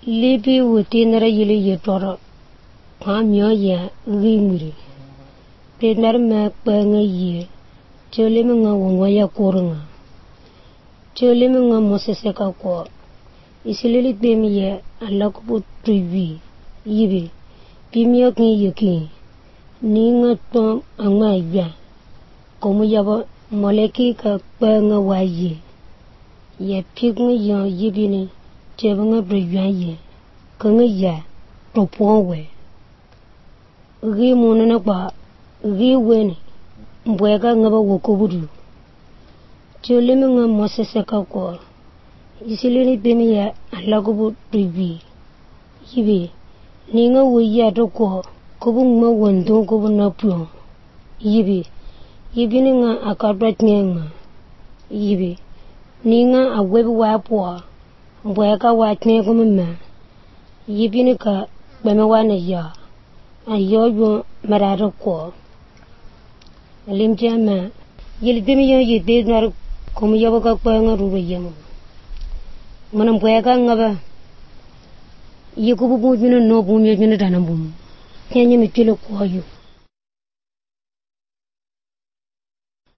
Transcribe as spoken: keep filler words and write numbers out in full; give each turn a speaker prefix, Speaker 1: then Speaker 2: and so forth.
Speaker 1: Libi wutinara yili yitoro hamyo ya rimuri penar ma kpanga ye chole nga wonwa ya korunga chole nga mosese ka ko isilili bemi ye alakubu trivi yibi bimyo kin yiki ni nga to angma ya komu yabo moleki ka kpanga wa ye ye pigna ya yibi ni chebanga briywa ye kanga ya to powe ri munana ba ri weni mbwega ngaba wokobudu chole nga mosese ka ko isilili bemi ya alakubu trivi yibi ni nga wuya to ko kubu ngma wondo kubu na pyo yibi yibi ni nga akabra tngenga yibi ni nga awebi wa po mbwega wa tne ko mma yibi ni ka beme wa na ya ayo yo mararo ko limjama yil bemi yo yibe nar ko mu yabo ka kwa nga ruwe yemo mana mbwega ngaba yikubu bu binu no bu mi binu dana bu kenye mi pilo ko yo